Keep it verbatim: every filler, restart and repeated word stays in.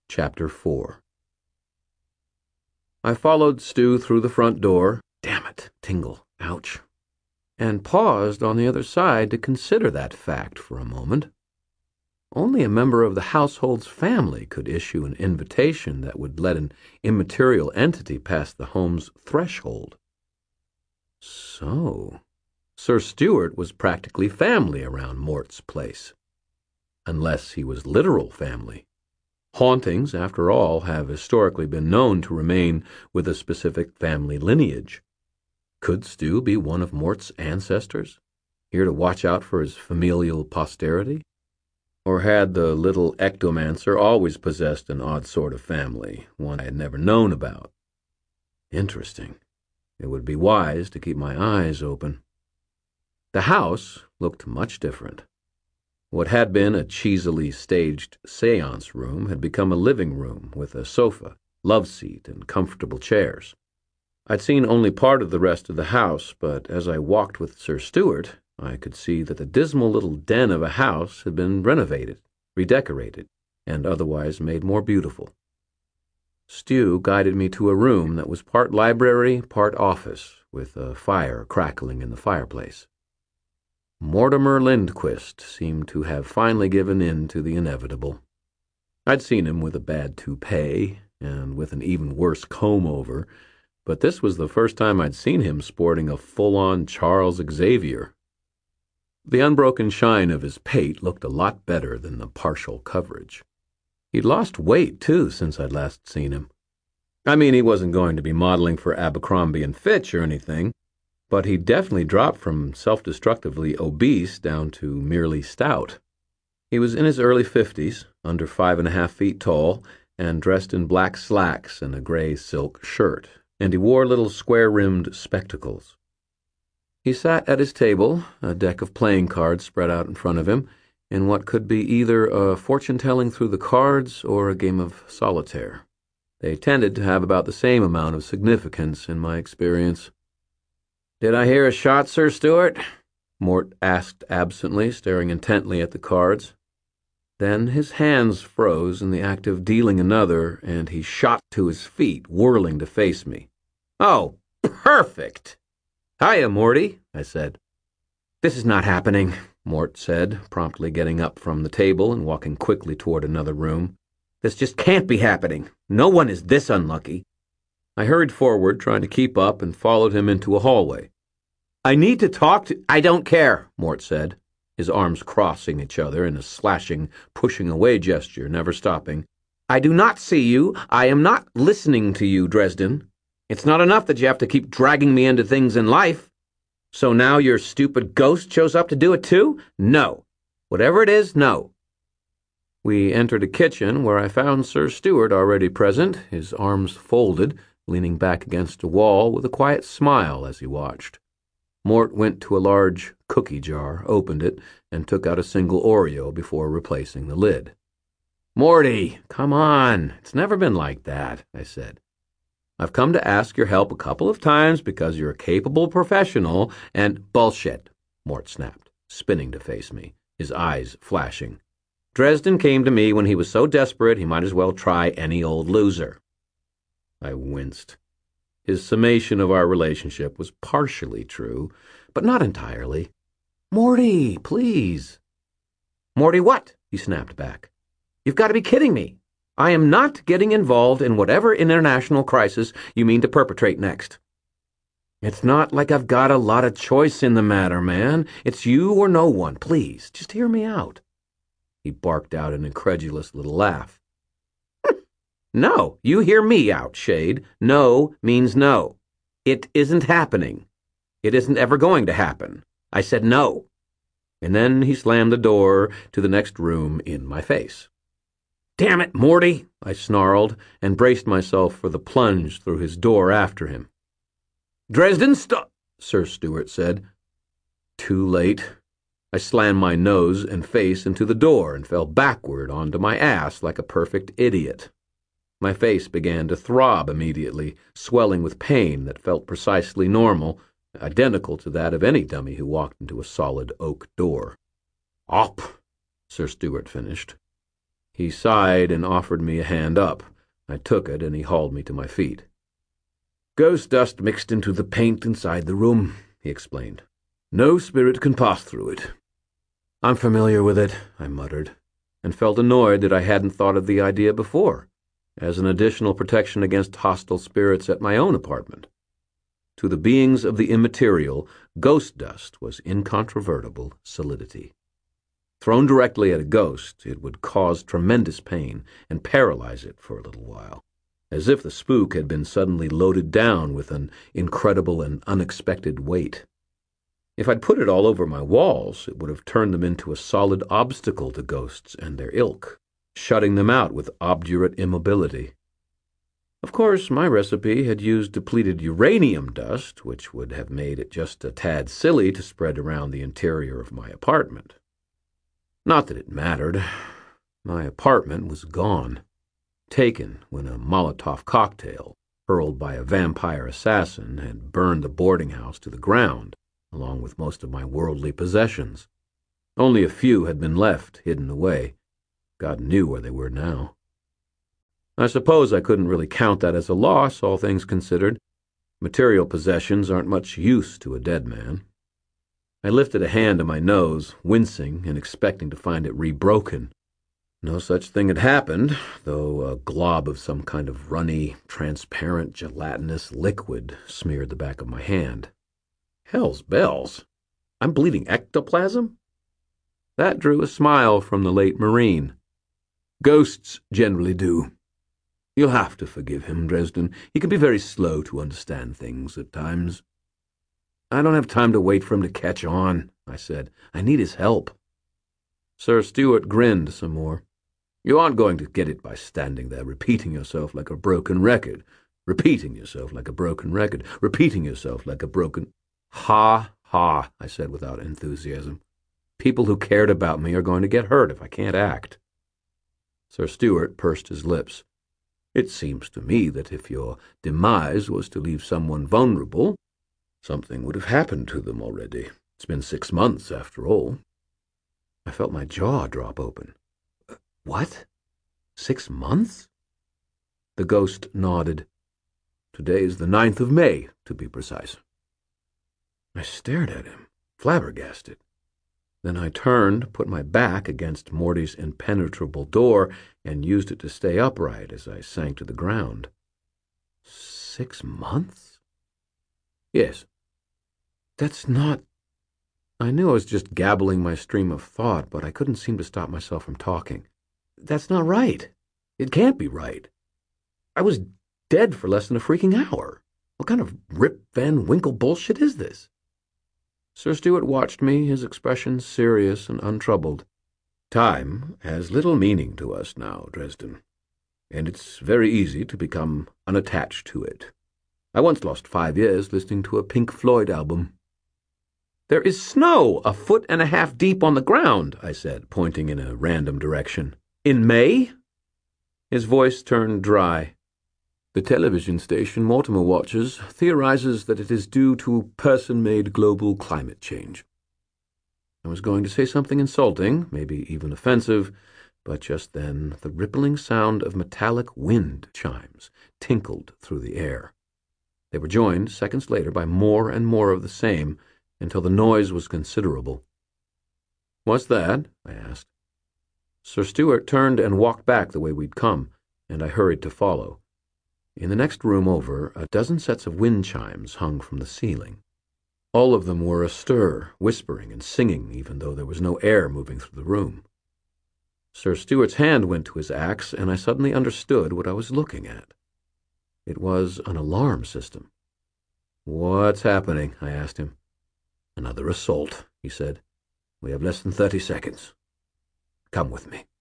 Chapter four. I followed Stu through the front door. Damn it, tingle, ouch. And paused on the other side to consider that fact for a moment. Only a member of the household's family could issue an invitation that would let an immaterial entity pass the home's threshold. So, Sir Stuart was practically family around Mort's place. Unless he was literal family. Hauntings, after all, have historically been known to remain with a specific family lineage. Could Stu be one of Mort's ancestors, here to watch out for his familial posterity? Or had the little ectomancer always possessed an odd sort of family, one I had never known about? Interesting. It would be wise to keep my eyes open. The house looked much different. What had been a cheesily staged seance room had become a living room with a sofa, love seat, and comfortable chairs. I'd seen only part of the rest of the house, but as I walked with Sir Stuart, I could see that the dismal little den of a house had been renovated, redecorated, and otherwise made more beautiful. Stu guided me to a room that was part library, part office, with a fire crackling in the fireplace. Mortimer Lindquist seemed to have finally given in to the inevitable. I'd seen him with a bad toupee and with an even worse comb-over, but this was the first time I'd seen him sporting a full-on Charles Xavier. The unbroken shine of his pate looked a lot better than the partial coverage. He'd lost weight, too, since I'd last seen him. I mean, he wasn't going to be modeling for Abercrombie and Fitch or anything, but he definitely dropped from self-destructively obese down to merely stout. He was in his early fifties, under five and a half feet tall, and dressed in black slacks and a gray silk shirt, and he wore little square-rimmed spectacles. He sat at his table, a deck of playing cards spread out in front of him, in what could be either a fortune-telling through the cards or a game of solitaire. They tended to have about the same amount of significance in my experience. "Did I hear a shot, Sir Stuart?" Mort asked absently, staring intently at the cards. Then his hands froze in the act of dealing another, and he shot to his feet, whirling to face me. "Oh, perfect!" "Hiya, Morty," I said. "This is not happening," Mort said, promptly getting up from the table and walking quickly toward another room. "This just can't be happening. No one is this unlucky." I hurried forward, trying to keep up, and followed him into a hallway. "I need to talk to—" "I don't care," Mort said, his arms crossing each other in a slashing, pushing-away gesture, never stopping. "I do not see you. I am not listening to you, Dresden. It's not enough that you have to keep dragging me into things in life. So now your stupid ghost shows up to do it too? No. Whatever it is, no." We entered a kitchen where I found Sir Stuart already present, his arms folded, leaning back against a wall with a quiet smile as he watched. Mort went to a large cookie jar, opened it, and took out a single Oreo before replacing the lid. "Morty, come on. It's never been like that," I said. "I've come to ask your help a couple of times because you're a capable professional and—" "Bullshit," Mort snapped, spinning to face me, his eyes flashing. "Dresden came to me when he was so desperate he might as well try any old loser." I winced. His summation of our relationship was partially true, but not entirely. "Morty, please." "Morty what?" he snapped back. "You've got to be kidding me. I am not getting involved in whatever international crisis you mean to perpetrate next." "It's not like I've got a lot of choice in the matter, man. It's you or no one. Please, just hear me out." He barked out an incredulous little laugh. "No, you hear me out, Shade. No means no. It isn't happening. It isn't ever going to happen. I said no." And then he slammed the door to the next room in my face. "Damn it, Morty," I snarled, and braced myself for the plunge through his door after him. "Dresden, stop," Sir Stuart said. Too late. I slammed my nose and face into the door and fell backward onto my ass like a perfect idiot. My face began to throb immediately, swelling with pain that felt precisely normal, identical to that of any dummy who walked into a solid oak door. "Op," Sir Stuart finished. He sighed and offered me a hand up. I took it, and he hauled me to my feet. "Ghost dust mixed into the paint inside the room," he explained. "No spirit can pass through it." "I'm familiar with it," I muttered, and felt annoyed that I hadn't thought of the idea before, as an additional protection against hostile spirits at my own apartment. To the beings of the immaterial, ghost dust was incontrovertible solidity. Thrown directly at a ghost, it would cause tremendous pain and paralyze it for a little while, as if the spook had been suddenly loaded down with an incredible and unexpected weight. If I'd put it all over my walls, it would have turned them into a solid obstacle to ghosts and their ilk, shutting them out with obdurate immobility. Of course, my recipe had used depleted uranium dust, which would have made it just a tad silly to spread around the interior of my apartment. Not that it mattered. My apartment was gone, taken when a Molotov cocktail, hurled by a vampire assassin, had burned the boarding house to the ground, along with most of my worldly possessions. Only a few had been left, hidden away. God knew where they were now. I suppose I couldn't really count that as a loss, all things considered. Material possessions aren't much use to a dead man. I lifted a hand to my nose, wincing and expecting to find it rebroken. No such thing had happened, though a glob of some kind of runny, transparent, gelatinous liquid smeared the back of my hand. Hell's bells! I'm bleeding ectoplasm? That drew a smile from the late Marine. Ghosts generally do. You'll have to forgive him, Dresden. He can be very slow to understand things at times. I don't have time to wait for him to catch on, I said. I need his help. Sir Stuart grinned some more. You aren't going to get it by standing there repeating yourself like a broken record, repeating yourself like a broken record, repeating yourself like a broken... Ha, ha, I said without enthusiasm. People who cared about me are going to get hurt if I can't act. Sir Stuart pursed his lips. It seems to me that if your demise was to leave someone vulnerable, something would have happened to them already. It's been six months, after all. I felt my jaw drop open. What? Six months? The ghost nodded. Today is the ninth of May, to be precise. I stared at him, flabbergasted. Then I turned, put my back against Morty's impenetrable door, and used it to stay upright as I sank to the ground. Six months? Yes. That's not... I knew I was just gabbling my stream of thought, but I couldn't seem to stop myself from talking. That's not right. It can't be right. I was dead for less than a freaking hour. What kind of Rip Van Winkle bullshit is this? Sir Stuart watched me, his expression serious and untroubled. Time has little meaning to us now, Dresden, and it's very easy to become unattached to it. I once lost five years listening to a Pink Floyd album. There is snow a foot and a half deep on the ground, I said, pointing in a random direction. In May? His voice turned dry. The television station Mortimer watches theorizes that it is due to person-made global climate change. I was going to say something insulting, maybe even offensive, but just then the rippling sound of metallic wind chimes tinkled through the air. They were joined seconds later by more and more of the same, until the noise was considerable. What's that? I asked. Sir Stuart turned and walked back the way we'd come, and I hurried to follow. In the next room over, a dozen sets of wind chimes hung from the ceiling. All of them were astir, whispering and singing, even though there was no air moving through the room. Sir Stuart's hand went to his axe, and I suddenly understood what I was looking at. It was an alarm system. What's happening? I asked him. Another assault, he said. We have less than thirty seconds. Come with me.